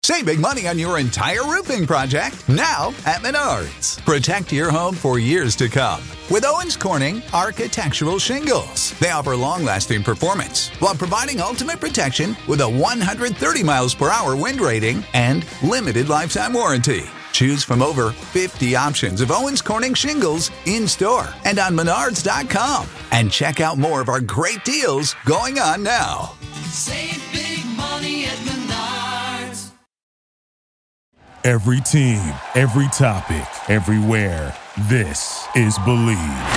Save big money on your entire roofing project now at Menards. Protect your home for years to come with Owens Corning Architectural Shingles. They offer long-lasting performance while providing ultimate protection with a 130 miles per hour wind rating and limited lifetime warranty. Choose from over 50 options of Owens Corning shingles in-store and on Menards.com. And check out more of our great deals going on now. Save big money at Menards. Every team, every topic, everywhere. This is Believe.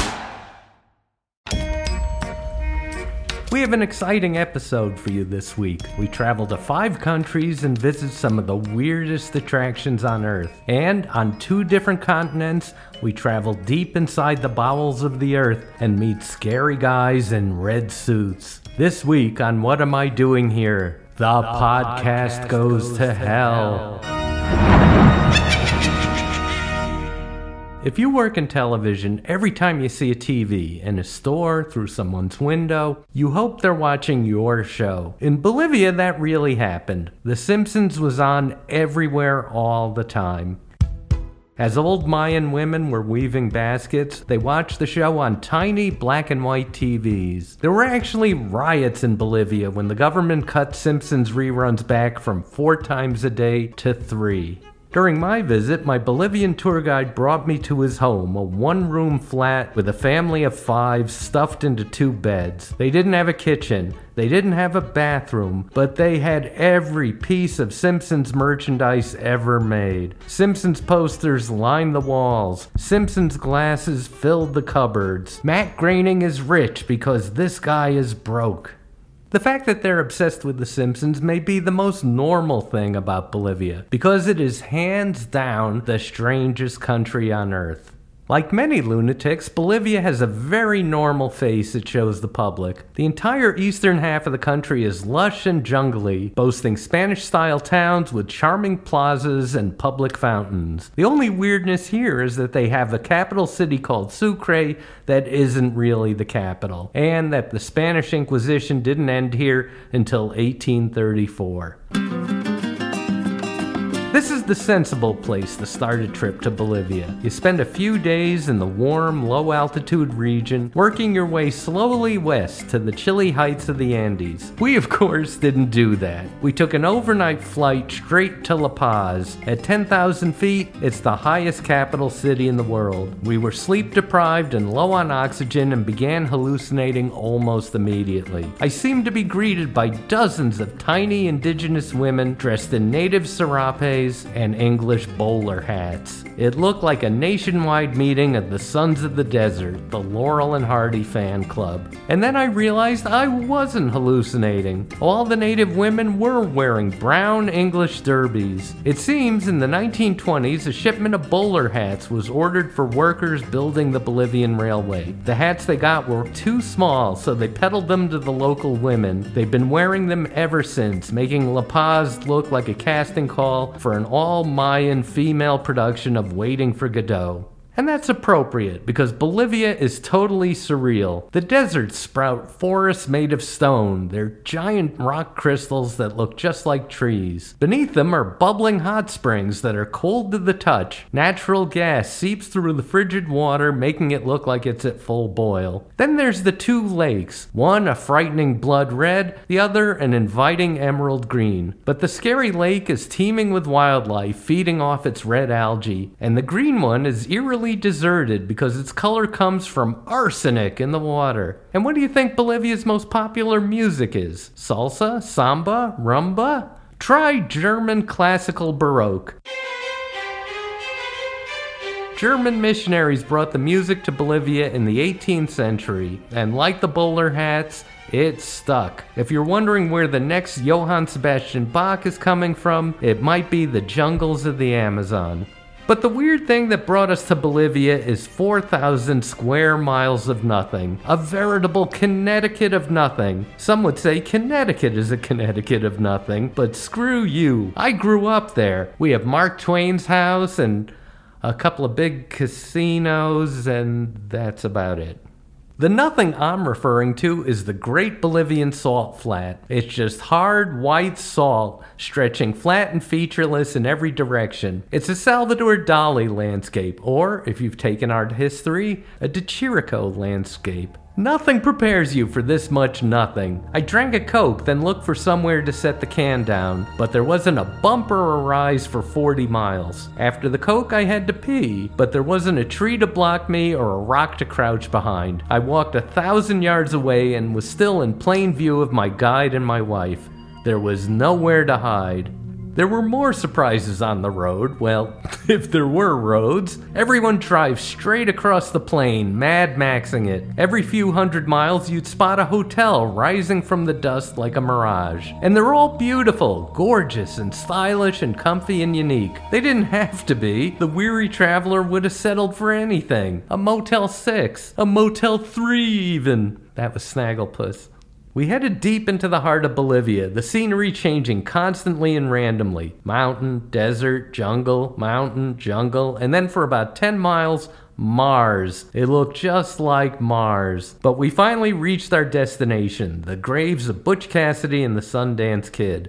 We have an exciting episode for you this week. We travel to 5 countries and visit some of the weirdest attractions on Earth. And on 2 different continents, we travel deep inside the bowels of the Earth and meet scary guys in red suits. This week on What Am I Doing Here? The podcast goes to hell. If you work in television, every time you see a TV in a store, through someone's window, you hope they're watching your show. In Bolivia, that really happened. The Simpsons was on everywhere all the time. As old Mayan women were weaving baskets, they watched the show on tiny black and white TVs. There were actually riots in Bolivia when the government cut Simpsons reruns back from 4 times a day to 3. During my visit, my Bolivian tour guide brought me to his home, a 1-room flat with a family of 5 stuffed into 2 beds. They didn't have a kitchen, they didn't have a bathroom, but they had every piece of Simpsons merchandise ever made. Simpsons posters lined the walls. Simpsons glasses filled the cupboards. Matt Groening is rich because this guy is broke. The fact that they're obsessed with The Simpsons may be the most normal thing about Bolivia, because it is hands down the strangest country on Earth. Like many lunatics, Bolivia has a very normal face it shows the public. The entire eastern half of the country is lush and jungly, boasting Spanish-style towns with charming plazas and public fountains. The only weirdness here is that they have a capital city called Sucre that isn't really the capital, and that the Spanish Inquisition didn't end here until 1834. This is the sensible place to start a trip to Bolivia. You spend a few days in the warm, low-altitude region, working your way slowly west to the chilly heights of the Andes. We, of course, didn't do that. We took an overnight flight straight to La Paz. At 10,000 feet, it's the highest capital city in the world. We were sleep-deprived and low on oxygen and began hallucinating almost immediately. I seemed to be greeted by dozens of tiny indigenous women dressed in native serapes and English bowler hats. It looked like a nationwide meeting of the Sons of the Desert, the Laurel and Hardy fan club. And then I realized I wasn't hallucinating. All the native women were wearing brown English derbies. It seems in the 1920s, a shipment of bowler hats was ordered for workers building the Bolivian railway. The hats they got were too small, so they peddled them to the local women. They've been wearing them ever since, making La Paz look like a casting call for an all-Mayan female production of Waiting for Godot. And that's appropriate, because Bolivia is totally surreal. The deserts sprout forests made of stone. They're giant rock crystals that look just like trees. Beneath them are bubbling hot springs that are cold to the touch. Natural gas seeps through the frigid water, making it look like it's at full boil. Then there's the 2 lakes, one a frightening blood red, the other an inviting emerald green. But the scary lake is teeming with wildlife, feeding off its red algae, and the green one is eerily deserted because its color comes from arsenic in the water. And what do you think Bolivia's most popular music is? Salsa? Samba? Rumba? Try German classical Baroque. German missionaries brought the music to Bolivia in the 18th century, and like the bowler hats, it stuck. If you're wondering where the next Johann Sebastian Bach is coming from, it might be the jungles of the Amazon. But the weird thing that brought us to Bolivia is 4,000 square miles of nothing. A veritable Connecticut of nothing. Some would say Connecticut is a Connecticut of nothing, but screw you. I grew up there. We have Mark Twain's house and a couple of big casinos, and that's about it. The nothing I'm referring to is the Great Bolivian Salt Flat. It's just hard, white salt, stretching flat and featureless in every direction. It's a Salvador Dali landscape, or, if you've taken art history, a De Chirico landscape. Nothing prepares you for this much nothing. I drank a Coke, then looked for somewhere to set the can down, but there wasn't a bump or a rise for 40 miles. After the Coke, I had to pee, but there wasn't a tree to block me or a rock to crouch behind. I walked 1,000 yards away and was still in plain view of my guide and my wife. There was nowhere to hide. There were more surprises on the road. Well, if there were roads. Everyone drives straight across the plain, Mad Maxing it. Every few hundred miles you'd spot a hotel rising from the dust like a mirage. And they're all beautiful, gorgeous, and stylish and comfy and unique. They didn't have to be. The weary traveler would have settled for anything. A Motel 6, a Motel 3 even. That was Snagglepuss. We headed deep into the heart of Bolivia, the scenery changing constantly and randomly. Mountain, desert, jungle, mountain, jungle, and then for about 10 miles, Mars. It looked just like Mars. But we finally reached our destination, the graves of Butch Cassidy and the Sundance Kid.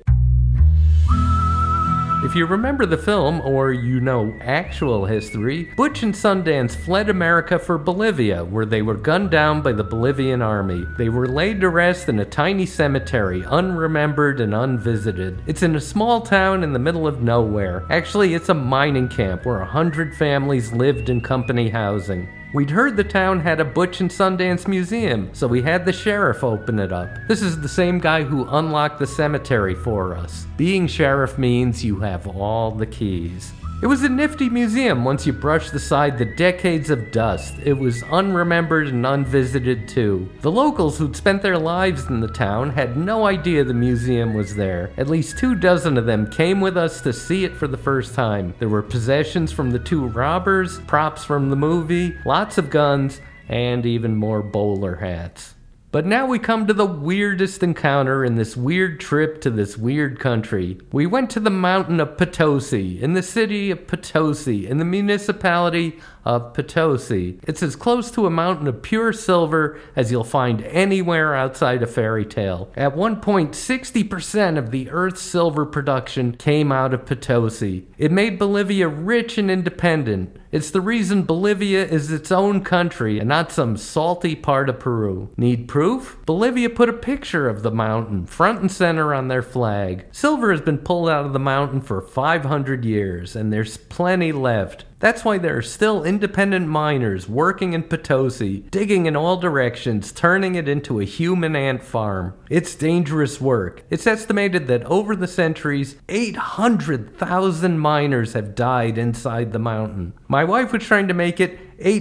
If you remember the film, or you know actual history, Butch and Sundance fled America for Bolivia, where they were gunned down by the Bolivian army. They were laid to rest in a tiny cemetery, unremembered and unvisited. It's in a small town in the middle of nowhere. Actually, it's a mining camp where 100 families lived in company housing. We'd heard the town had a Butch and Sundance museum, so we had the sheriff open it up. This is the same guy who unlocked the cemetery for us. Being sheriff means you have all the keys. It was a nifty museum once you brushed aside the decades of dust. It was unremembered and unvisited too. The locals who'd spent their lives in the town had no idea the museum was there. At least 24 of them came with us to see it for the first time. There were possessions from the two robbers, props from the movie, lots of guns, and even more bowler hats. But now we come to the weirdest encounter in this weird trip to this weird country. We went to the mountain of Potosi, in the city of Potosi, in the municipality of Potosi. It's as close to a mountain of pure silver as you'll find anywhere outside a fairy tale. At one point, 60% of the Earth's silver production came out of Potosi. It made Bolivia rich and independent. It's the reason Bolivia is its own country and not some salty part of Peru. Need proof? Bolivia put a picture of the mountain front and center on their flag. Silver has been pulled out of the mountain for 500 years, and there's plenty left. That's why there are still independent miners working in Potosi, digging in all directions, turning it into a human ant farm. It's dangerous work. It's estimated that over the centuries, 800,000 miners have died inside the mountain. My wife was trying to make it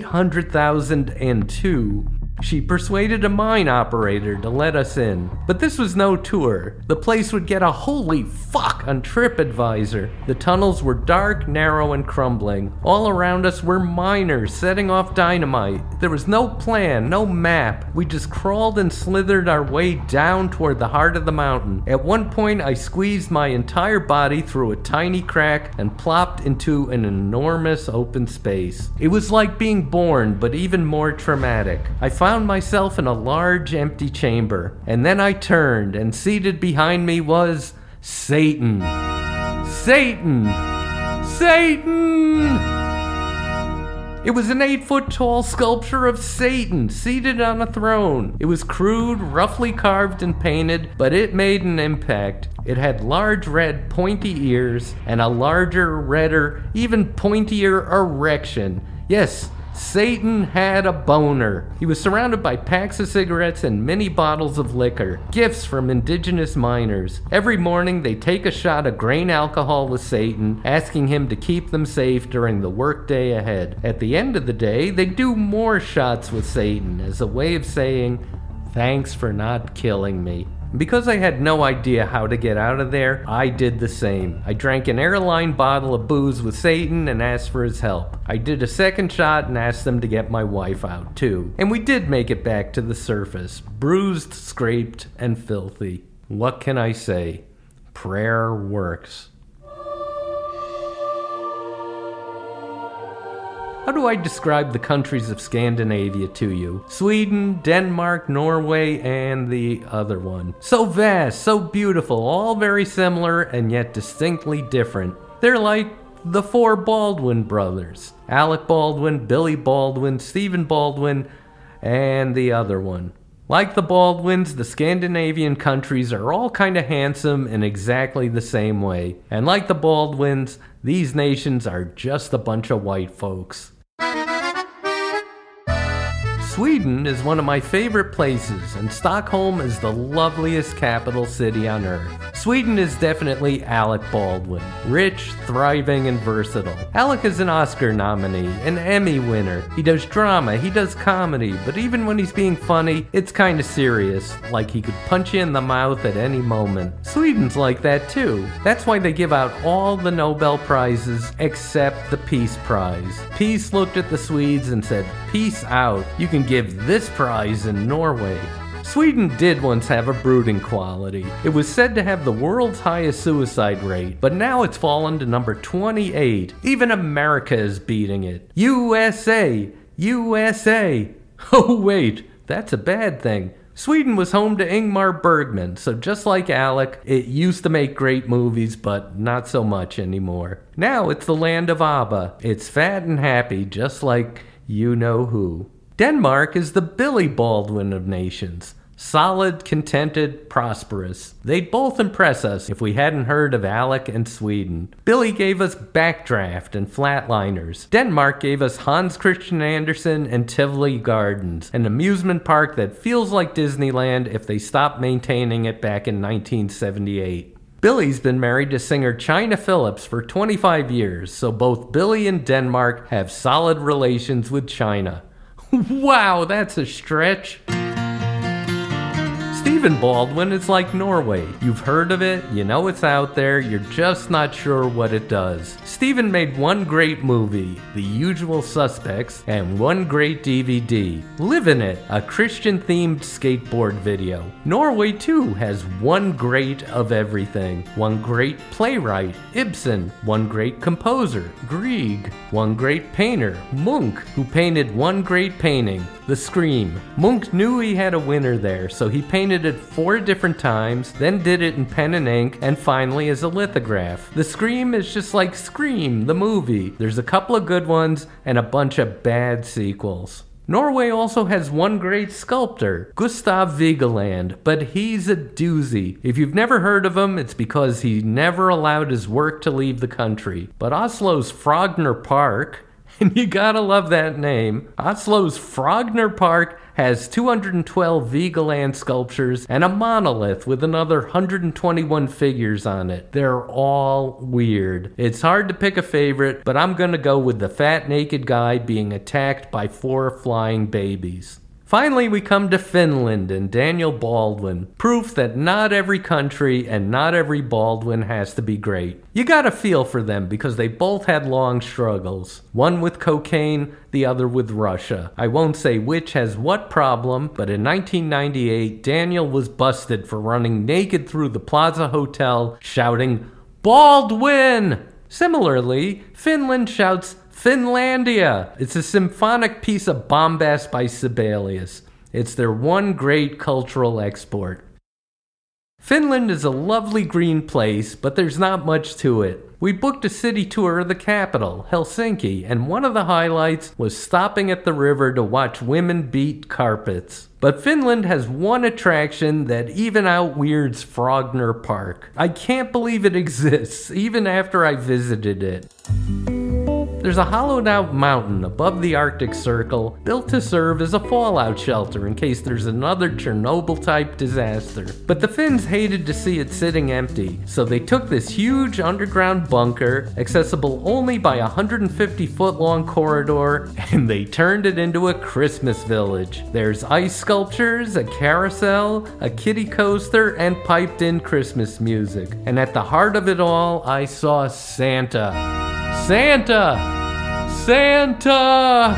800,002. She persuaded a mine operator to let us in. But this was no tour. The place would get a holy fuck on TripAdvisor. The tunnels were dark, narrow, and crumbling. All around us were miners setting off dynamite. There was no plan, no map. We just crawled and slithered our way down toward the heart of the mountain. At one point, I squeezed my entire body through a tiny crack and plopped into an enormous open space. It was like being born, but even more traumatic. I found myself in a large empty chamber, and then I turned, and seated behind me was Satan. Satan! Satan! It was an 8-foot-tall sculpture of Satan seated on a throne. It was crude, roughly carved and painted, but it made an impact. It had large red pointy ears and a larger, redder, even pointier erection. Yes, Satan had a boner. He was surrounded by packs of cigarettes and many bottles of liquor, gifts from indigenous miners. Every morning they take a shot of grain alcohol with Satan, asking him to keep them safe during the workday ahead. At the end of the day, they do more shots with Satan as a way of saying, "Thanks for not killing me." Because I had no idea how to get out of there, I did the same. I drank an airline bottle of booze with Satan and asked for his help. I did a second shot and asked them to get my wife out too. And we did make it back to the surface, bruised, scraped, and filthy. What can I say? Prayer works. How do I describe the countries of Scandinavia to you? Sweden, Denmark, Norway, and the other one. So vast, so beautiful, all very similar and yet distinctly different. They're like the four Baldwin brothers. Alec Baldwin, Billy Baldwin, Stephen Baldwin, and the other one. Like the Baldwins, the Scandinavian countries are all kind of handsome in exactly the same way. And like the Baldwins, these nations are just a bunch of white folks. Sweden is one of my favorite places, and Stockholm is the loveliest capital city on earth. Sweden is definitely Alec Baldwin. Rich, thriving, and versatile. Alec is an Oscar nominee, an Emmy winner. He does drama, he does comedy, but even when he's being funny, it's kind of serious, like he could punch you in the mouth at any moment. Sweden's like that too. That's why they give out all the Nobel Prizes except the Peace Prize. Peace looked at the Swedes and said, "Peace out. You can give this prize in Norway." Sweden did once have a brooding quality. It was said to have the world's highest suicide rate, but now it's fallen to number 28. Even America is beating it. USA! USA! Oh wait, that's a bad thing. Sweden was home to Ingmar Bergman, so just like Alec, it used to make great movies, but not so much anymore. Now it's the land of ABBA. It's fat and happy, just like you know who. Denmark is the Billy Baldwin of nations. Solid, contented, prosperous. They'd both impress us if we hadn't heard of Alec and Sweden. Billy gave us Backdraft and Flatliners. Denmark gave us Hans Christian Andersen and Tivoli Gardens, an amusement park that feels like Disneyland if they stopped maintaining it back in 1978. Billy's been married to singer China Phillips for 25 years, so both Billy and Denmark have solid relations with China. Wow, that's a stretch. Stephen Baldwin is like Norway. You've heard of it, you know it's out there, you're just not sure what it does. Stephen made one great movie, The Usual Suspects, and one great DVD, Live in It, a Christian-themed skateboard video. Norway, too, has one great of everything. One great playwright, Ibsen. One great composer, Grieg. One great painter, Munch, who painted one great painting, The Scream. Munch knew he had a winner there, so he painted it 4 different times, then did it in pen and ink, and finally as a lithograph. The Scream is just like Scream, the movie. There's a couple of good ones and a bunch of bad sequels. Norway also has one great sculptor, Gustav Vigeland, but he's a doozy. If you've never heard of him, it's because he never allowed his work to leave the country. But Oslo's Frogner Park, and you gotta love that name, Oslo's Frogner Park has 212 Vigeland sculptures and a monolith with another 121 figures on it. They're all weird. It's hard to pick a favorite, but I'm gonna go with the fat naked guy being attacked by 4 flying babies. Finally, we come to Finland and Daniel Baldwin. Proof that not every country and not every Baldwin has to be great. You gotta feel for them because they both had long struggles. One with cocaine, the other with Russia. I won't say which has what problem, but in 1998, Daniel was busted for running naked through the Plaza Hotel, shouting, "Baldwin!" Similarly, Finland shouts, "Finlandia!" It's a symphonic piece of bombast by Sibelius. It's their one great cultural export. Finland is a lovely green place, but there's not much to it. We booked a city tour of the capital, Helsinki, and one of the highlights was stopping at the river to watch women beat carpets. But Finland has one attraction that even outweirds Frogner Park. I can't believe it exists, even after I visited it. There's a hollowed-out mountain above the Arctic Circle built to serve as a fallout shelter in case there's another Chernobyl-type disaster. But the Finns hated to see it sitting empty, so they took this huge underground bunker, accessible only by a 150-foot-long corridor, and they turned it into a Christmas village. There's ice sculptures, a carousel, a kiddie coaster, and piped-in Christmas music. And at the heart of it all, I saw Santa. Santa! Santa!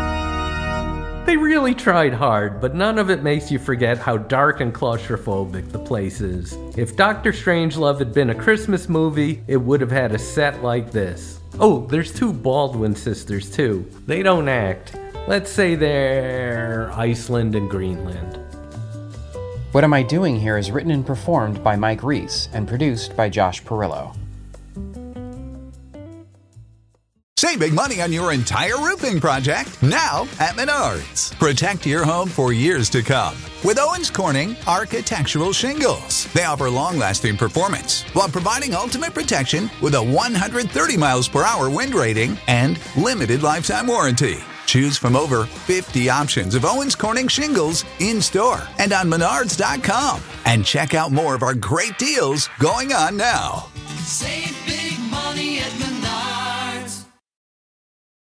They really tried hard, but none of it makes you forget how dark and claustrophobic the place is. If Dr. Strangelove had been a Christmas movie, it would have had a set like this. Oh, there's 2 Baldwin sisters too. They don't act. Let's say they're Iceland and Greenland. What Am I Doing Here is written and performed by Mike Reese and produced by Josh Perillo. Save big money on your entire roofing project now at Menards. Protect your home for years to come with Owens Corning Architectural Shingles. They offer long-lasting performance while providing ultimate protection with a 130 miles per hour wind rating and limited lifetime warranty. Choose from over 50 options of Owens Corning shingles in-store and on Menards.com. And check out more of our great deals going on now. Save